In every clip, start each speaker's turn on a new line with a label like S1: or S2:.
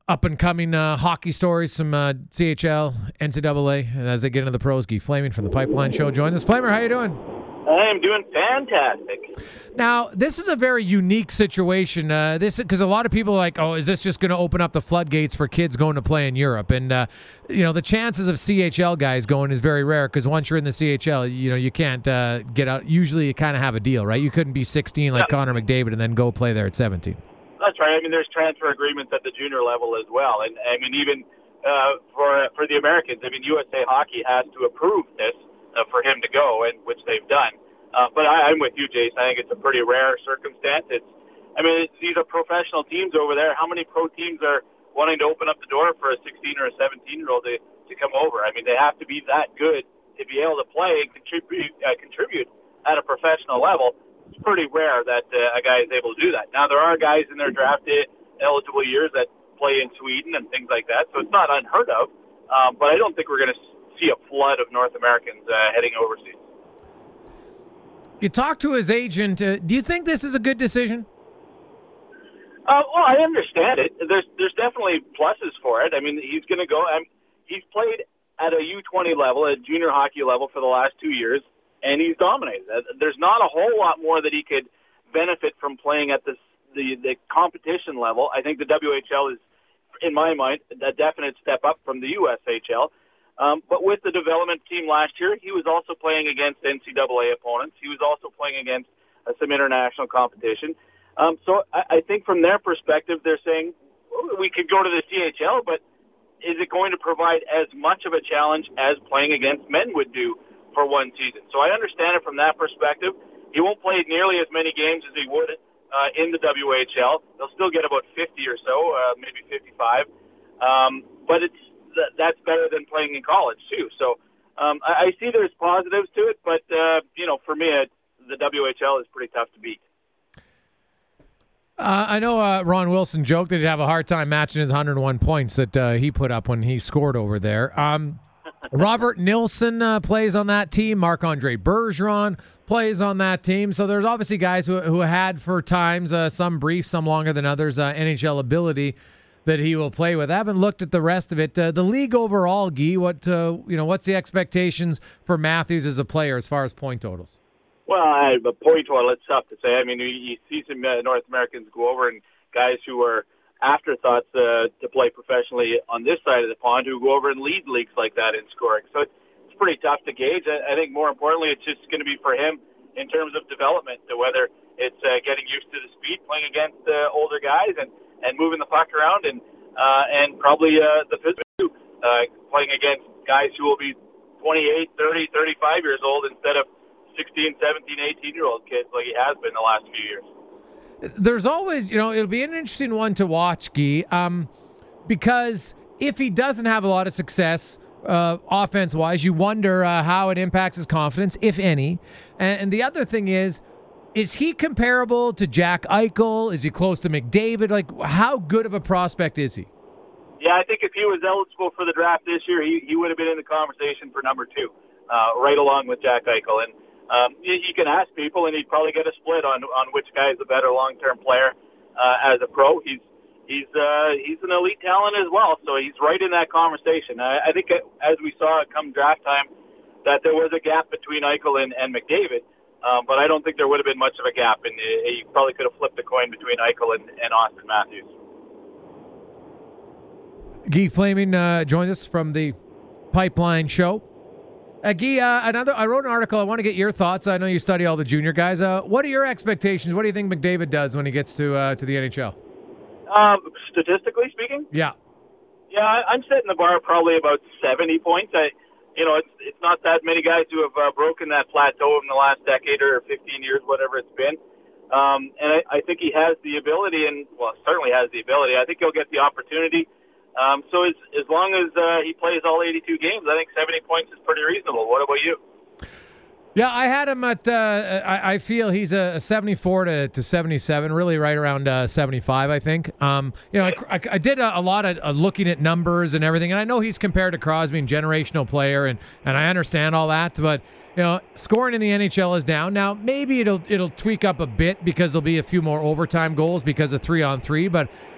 S1: up-and-coming hockey stories, some CHL, NCAA, and as they get into the pros, Guy Flaming from the Pipeline Show joins us. Flamer, how you doing?
S2: I am doing fantastic.
S1: Now, this is a very unique situation. Because a lot of people are like, oh, is this just going to open up the floodgates for kids going to play in Europe? And, the chances of CHL guys going is very rare because once you're in the CHL, you can't get out. Usually you kind of have a deal, right? You couldn't be 16 like Connor McDavid and then go play there at 17.
S2: That's right. I mean, there's transfer agreements at the junior level as well. And, I mean, even for the Americans, I mean, USA Hockey has to approve this for him to go, and which they've done. But I'm with you, Jason. I think it's a pretty rare circumstance. These are professional teams over there. How many pro teams are wanting to open up the door for a 16 or a 17-year-old to come over? I mean, they have to be that good to be able to play and contribute at a professional level. It's pretty rare that a guy is able to do that. Now, there are guys in their draft eligible years that play in Sweden and things like that, so it's not unheard of. But I don't think we're going to see a flood of North Americans heading overseas.
S1: You talked to his agent. Do you think this is a good decision?
S2: Well, I understand it. There's definitely pluses for it. I mean, he's going to go. He's played at a U20 level, a junior hockey level, for the last 2 years, and he's dominated. There's not a whole lot more that he could benefit from playing at the competition level. I think the WHL is, in my mind, a definite step up from the USHL. But with the development team last year, he was also playing against NCAA opponents. He was also playing against some international competition. So I think from their perspective, they're saying, well, we could go to the CHL, but is it going to provide as much of a challenge as playing against men would do for one season? So I understand it from that perspective. He won't play nearly as many games as he would in the WHL. They'll still get about 50 or so, maybe 55. But that's better than playing in college, too. So I see there's positives to it, but, for me, the WHL is pretty tough to beat.
S1: I know Ron Wilson joked that he'd have a hard time matching his 101 points that he put up when he scored over there. Robert Nilsson plays on that team. Marc-Andre Bergeron plays on that team. So there's obviously guys who had for times, some brief, some longer than others, NHL ability that he will play with. I haven't looked at the rest of it. The league overall, Guy, what's the expectations for Matthews as a player as far as point totals?
S2: Well, a point total, it's tough to say. I mean, you see some North Americans go over and guys who are afterthoughts to play professionally on this side of the pond who go over and lead leagues like that in scoring. So it's pretty tough to gauge. I think more importantly, it's just going to be for him in terms of development, whether it's getting used to the speed, playing against older guys and moving the puck around, and probably the physical, playing against guys who will be 28, 30, 35 years old instead of 16, 17, 18-year-old kids like he has been the last few years.
S1: There's always, it'll be an interesting one to watch, Guy, because if he doesn't have a lot of success offense-wise, you wonder how it impacts his confidence, if any. And the other thing is he comparable to Jack Eichel? Is he close to McDavid? Like, how good of a prospect is he?
S2: Yeah, I think if he was eligible for the draft this year, he would have been in the conversation for number 2, right along with Jack Eichel. And you can ask people, and he'd probably get a split on which guy is a better long-term player as a pro. He's an elite talent as well, so he's right in that conversation. I think as we saw it come draft time, that there was a gap between Eichel and McDavid, but I don't think there would have been much of a gap, and he probably could have flipped a coin between Eichel and Austin Matthews.
S1: Guy Flaming joins us from the Pipeline Show. Guy, I wrote an article. I want to get your thoughts. I know you study all the junior guys. What are your expectations? What do you think McDavid does when he gets to the NHL?
S2: Statistically speaking?
S1: Yeah.
S2: Yeah, I'm setting the bar probably about 70 points. It's not that many guys who have broken that plateau in the last decade or 15 years, whatever it's been. And I think he has the ability, certainly has the ability. I think he'll get the opportunity. So as long as he plays all 82 games, I think 70 points is pretty reasonable. What about you?
S1: Yeah, I had him at, I feel he's a 74 to 77, really right around 75, I think. I did a lot of looking at numbers and everything, and I know he's compared to Crosby, and generational player, and I understand all that, but scoring in the NHL is down. Now, maybe it'll tweak up a bit because there'll be a few more overtime goals because of 3-on-3, but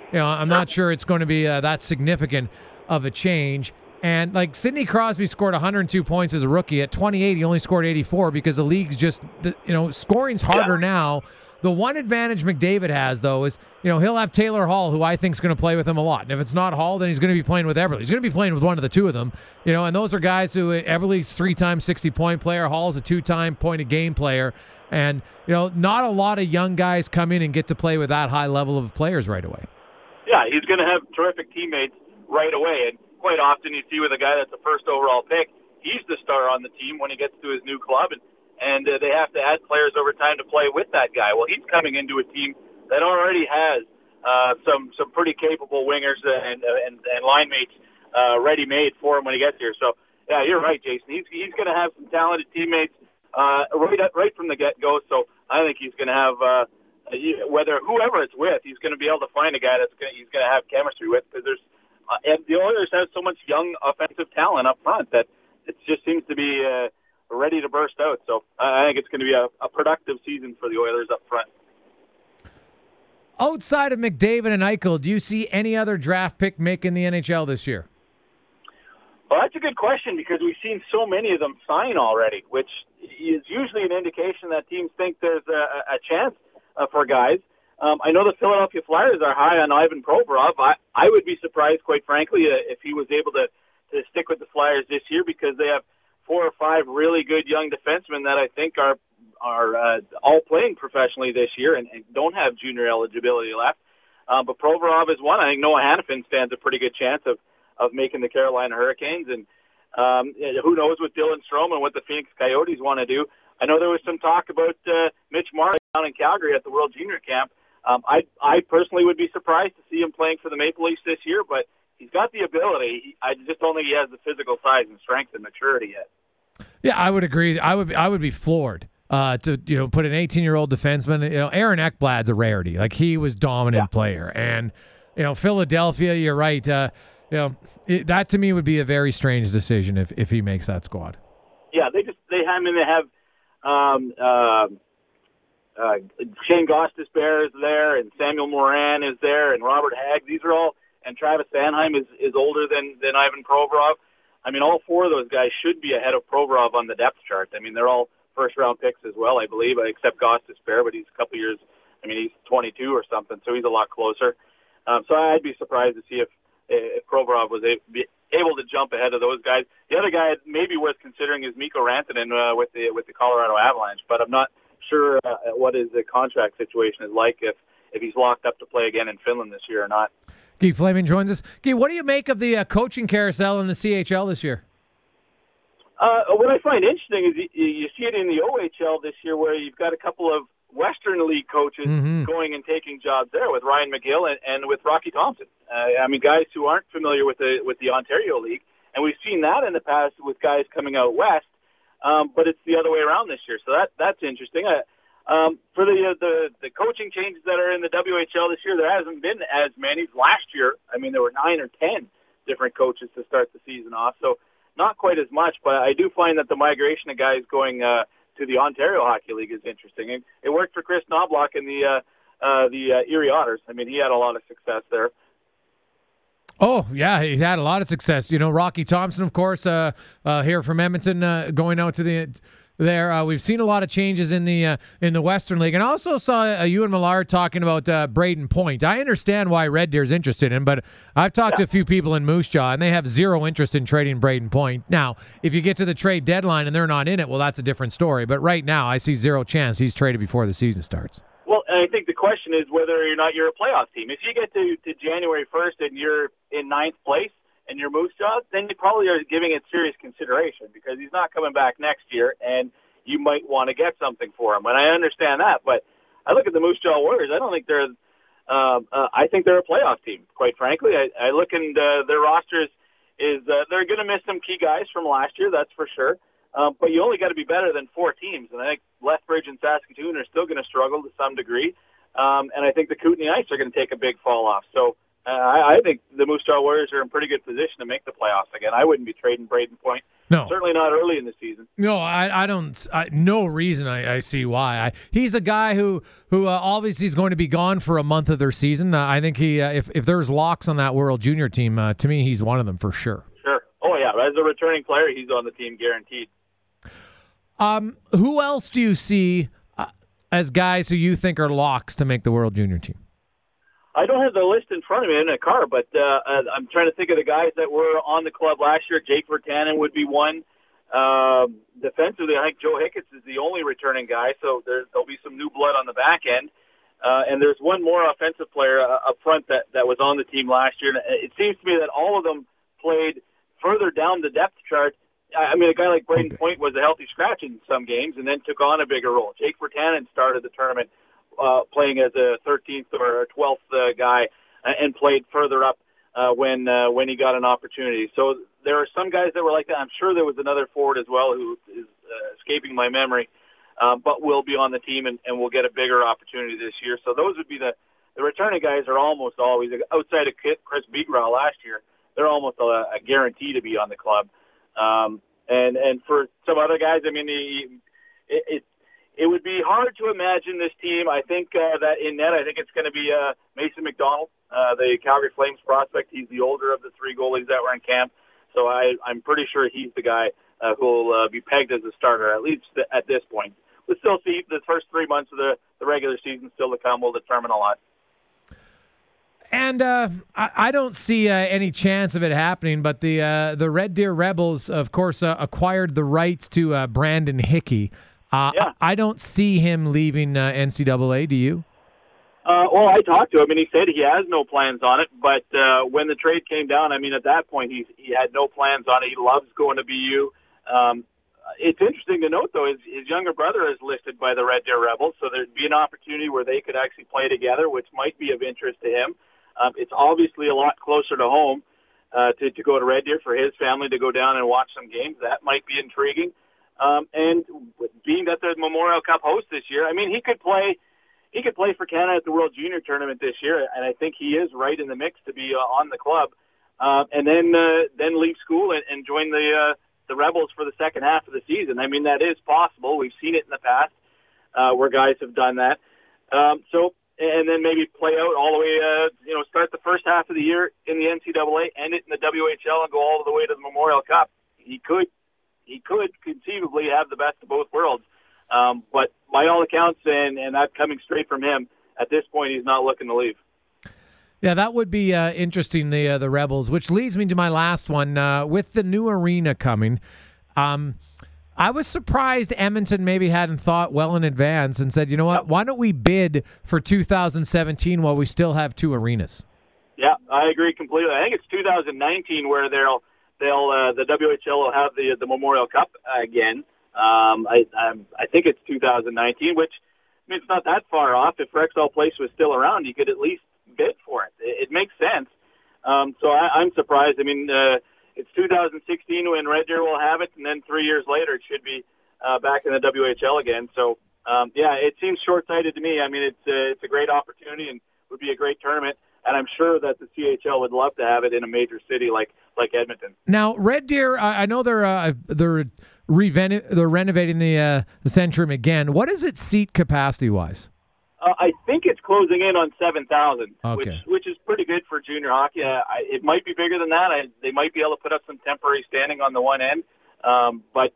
S1: I'm not sure it's going to be that significant of a change. And like Sidney Crosby scored 102 points as a rookie. At 28, he only scored 84 because the league's just, scoring's harder now. The one advantage McDavid has, though, is, he'll have Taylor Hall, who I think is going to play with him a lot. And if it's not Hall, then he's going to be playing with Eberle. He's going to be playing with one of the two of them. And those are guys who, Eberle's 3-time 60-point player. Hall's a 2-time point-a-game player. And, not a lot of young guys come in and get to play with that high level of players right away.
S2: Yeah, he's going to have terrific teammates right away. And quite often you see with a guy that's a first overall pick, he's the star on the team when he gets to his new club. And they have to add players over time to play with that guy. Well, he's coming into a team that already has some pretty capable wingers and line mates ready-made for him when he gets here. So, yeah, you're right, Jason. He's going to have some talented teammates right from the get-go. So I think he's going to have, whoever it's with, he's going to be able to find a guy he's going to have chemistry with, because and the Oilers have so much young offensive talent up front that it just seems to be ready to burst out. So I think it's going to be a productive season for the Oilers up front.
S1: Outside of McDavid and Eichel, do you see any other draft pick making the NHL this year?
S2: Well, that's a good question, because we've seen so many of them sign already, which is usually an indication that teams think there's a chance for guys. I know the Philadelphia Flyers are high on Ivan Provorov. I would be surprised, quite frankly, if he was able to stick with the Flyers this year, because they have 4 or 5 really good young defensemen that I think are all playing professionally this year and don't have junior eligibility left. But Provorov is one. I think Noah Hanifin stands a pretty good chance of making the Carolina Hurricanes. And who knows with Dylan Strome and what the Phoenix Coyotes want to do. I know there was some talk about Mitch Marner down in Calgary at the World Junior Camp. I personally would be surprised to see him playing for the Maple Leafs this year, but he's got the ability. I just don't think he has the physical size and strength and maturity yet.
S1: Yeah, I would agree. I would be floored to put an 18-year-old defenseman. Aaron Ekblad's a rarity. Like, he was dominant player, and Philadelphia. You're right. That to me would be a very strange decision if he makes that squad. Yeah, they have
S2: Shane Gostisbehere is there, and Samuel Morin is there, and Robert Hagg. These are all, and Travis Sanheim is older than Ivan Provorov. I mean, all 4 of those guys should be ahead of Provorov on the depth chart. I mean, they're all first-round picks as well, I believe, except Gostisbehere, but he's a couple years. I mean, he's 22 or something, so he's a lot closer. So I'd be surprised to see if Provorov was able to jump ahead of those guys. The other guy maybe worth considering is Mikko Rantanen with the Colorado Avalanche, but I'm not sure what his contract situation is like, if he's locked up to play again in Finland this year or not.
S1: Guy Flaming joins us. Guy, what do you make of the coaching carousel in the CHL this year?
S2: What I find interesting is you see it in the OHL this year, where you've got a couple of Western League coaches going and taking jobs there, with Ryan McGill and with Rocky Thompson. I mean, guys who aren't familiar with the Ontario League, and we've seen that in the past with guys coming out west. But it's the other way around this year, so that's interesting. For the coaching changes that are in the WHL this year, there hasn't been as many. Last year, I mean, there were 9 or 10 different coaches to start the season off, so not quite as much. But I do find that the migration of guys going to the Ontario Hockey League is interesting. And it worked for Chris Knobloch in the Erie Otters. I mean, he had a lot of success there.
S1: Oh, yeah, he's had a lot of success. Rocky Thompson, of course, here from Edmonton, going out to there. We've seen a lot of changes in the Western League. And I also saw Ewan Millard talking about Braden Point. I understand why Red Deer's interested in him, but I've talked to a few people in Moose Jaw, and they have zero interest in trading Braden Point. Now, if you get to the trade deadline and they're not in it, well, that's a different story. But right now, I see zero chance he's traded before the season starts.
S2: Well, I think the question is whether or not you're a playoff team. If you get to January 1st and you're in 9th place and you're Moose Jaw, then you probably are giving it serious consideration, because he's not coming back next year, and you might want to get something for him. And I understand that, but I look at the Moose Jaw Warriors. I don't think they're I think they're a playoff team, quite frankly. I look, and their rosters is they're going to miss some key guys from last year, that's for sure. But you only got to be better than 4 teams, and I think Lethbridge and Saskatoon are still going to struggle to some degree. And I think the Kootenay Ice are going to take a big fall off. So I think the Moose Jaw Warriors are in pretty good position to make the playoffs again. I wouldn't be trading Braden Point
S1: No.
S2: Certainly not early in the season.
S1: No, I don't. No reason I see why. He's a guy who obviously is going to be gone for a month of their season. I think if there's locks on that World Junior team, to me, he's one of them for sure.
S2: Sure. Oh, yeah. As a returning player, he's on the team guaranteed.
S1: Who else do you see as guys who you think are locks to make the World Junior team?
S2: I don't have the list in front of me in a car, but I'm trying to think of the guys that were on the club last year. Jake Virtanen would be one. Defensively, I think Joe Hicketts is the only returning guy, so there'll be some new blood on the back end. And there's one more offensive player up front that was on the team last year. And it seems to me that all of them played further down the depth chart. I mean, a guy like Braden Point was a healthy scratch in some games and then took on a bigger role. Jake Virtanen started the tournament playing as a 13th or 12th guy and played further up when he got an opportunity. So there are some guys that were like that. I'm sure there was another forward as well who is escaping my memory, but will be on the team and will get a bigger opportunity this year. So those would be the returning guys are almost always, outside of Chris Beagraw last year, they're almost a guarantee to be on the club. And for some other guys, I mean, it would be hard to imagine this team. I think that in net, I think it's going to be Mason McDonald, the Calgary Flames prospect. He's the older of the three goalies that were in camp. So I'm pretty sure he's the guy who will be pegged as a starter, at least at this point. We'll still see the first 3 months of the regular season still to come will determine a lot.
S1: And I don't see any chance of it happening, but the Red Deer Rebels, of course, acquired the rights to Brandon Hickey.
S2: Yeah.
S1: I don't see him leaving NCAA. Do you?
S2: Well, I talked to him, and he said he has no plans on it. But when the trade came down, I mean, at that point, he had no plans on it. He loves going to BU. It's interesting to note, though, his younger brother is listed by the Red Deer Rebels, so there'd be an opportunity where they could actually play together, which might be of interest to him. It's obviously a lot closer to home to go to Red Deer for his family to go down and watch some games. That might be intriguing. And being that the Memorial Cup host this year, I mean, he could play for Canada at the World Junior Tournament this year, and I think he is right in the mix to be on the club. And then leave school and join the Rebels for the second half of the season. I mean, that is possible. We've seen it in the past where guys have done that. And then maybe play out all the way, start the first half of the year in the NCAA, end it in the WHL, and go all the way to the Memorial Cup. He could conceivably have the best of both worlds. But by all accounts, and that coming straight from him, at this point, he's not looking to leave.
S1: Yeah, that would be interesting, the Rebels, which leads me to my last one. With the new arena coming, I was surprised Edmonton maybe hadn't thought well in advance and said, you know what, why don't we bid for 2017 while we still have two arenas? Yeah,
S2: I agree completely. I think it's 2019 where the WHL will have the Memorial Cup again. I think it's 2019, which I mean, it's not that far off. If Rexall Place was still around, you could at least bid for it. It makes sense. So I'm surprised. I mean, it's 2016 when Red Deer will have it, and then 3 years later it should be back in the WHL again. So, it seems short-sighted to me. I mean, it's a great opportunity and would be a great tournament, and I'm sure that the CHL would love to have it in a major city like Edmonton.
S1: Now, Red Deer, I know they're renovating the Centurion again. What is its seat capacity-wise?
S2: I think it's closing in on 7,000,
S1: okay,
S2: which is pretty good for junior hockey. It might be bigger than that. They might be able to put up some temporary standing on the one end. But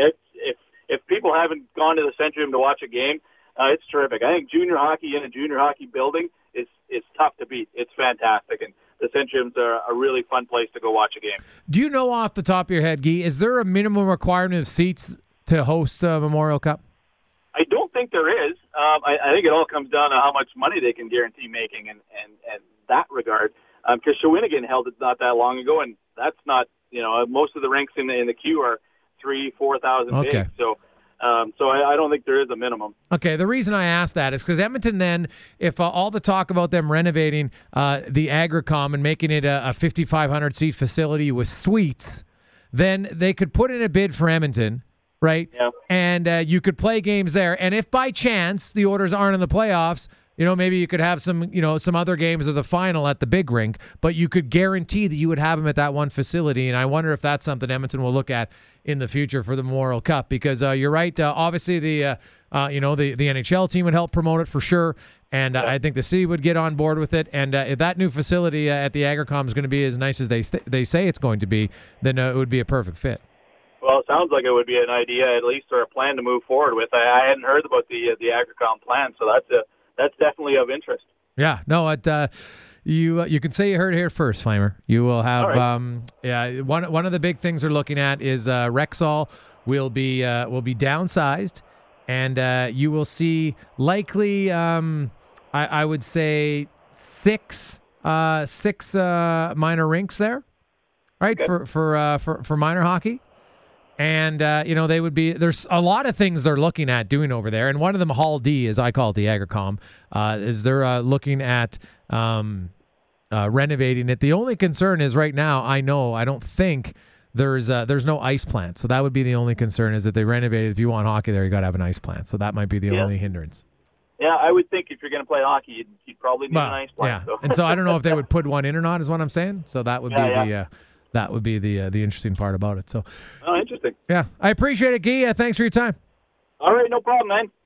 S2: if people haven't gone to the Centurion to watch a game, it's terrific. I think junior hockey in a junior hockey building is tough to beat. It's fantastic, and the Centurions are a really fun place to go watch a game.
S1: Do you know off the top of your head, Guy, is there a minimum requirement of seats to host a Memorial Cup?
S2: I don't think there is. I think it all comes down to how much money they can guarantee making and that regard. Because Shawinigan held it not that long ago, and that's not, most of the rinks in the queue are 3,000-4,000 big. So I don't think there is a minimum. Okay,
S1: the reason I asked that is because Edmonton then, if all the talk about them renovating the Agricom and making it a 5,500-seat facility with suites, then they could put in a bid for Edmonton, right?
S2: Yeah.
S1: And you could play games there. And if by chance the Oilers aren't in the playoffs, maybe you could have some other games of the final at the big rink, but you could guarantee that you would have them at that one facility. And I wonder if that's something Edmonton will look at in the future for the Memorial Cup, because you're right. Obviously, the NHL team would help promote it for sure. And I think the city would get on board with it. And if that new facility at the Agricom is going to be as nice as they say it's going to be, then it would be a perfect fit.
S2: Well, it sounds like it would be an idea, at least, or a plan to move forward with. I hadn't heard about the Agricom plan, so that's definitely of interest.
S1: Yeah, no, you can say you heard it here first, Flamer. You will have
S2: right.
S1: One of the big things they're looking at is Rexall will be downsized, and you will see likely I would say six minor rinks there, right?
S2: Okay.
S1: For minor hockey. And, they would be – there's a lot of things they're looking at doing over there. And one of them, Hall D, as I call it, the Agricom, is they're looking at renovating it. The only concern is right now, I don't think there's no ice plant. So that would be the only concern, is that they renovated. If you want hockey there, you got to have an ice plant. So that might be the only hindrance.
S2: Yeah, I would think if you're going to play hockey, you'd probably need an ice plant.
S1: Yeah, and so I don't know if they would put one in or not, is what I'm saying. So that would be that would be the interesting part about it. So,
S2: interesting.
S1: Yeah, I appreciate it, Guy. Thanks for your time.
S2: All right, no problem, man.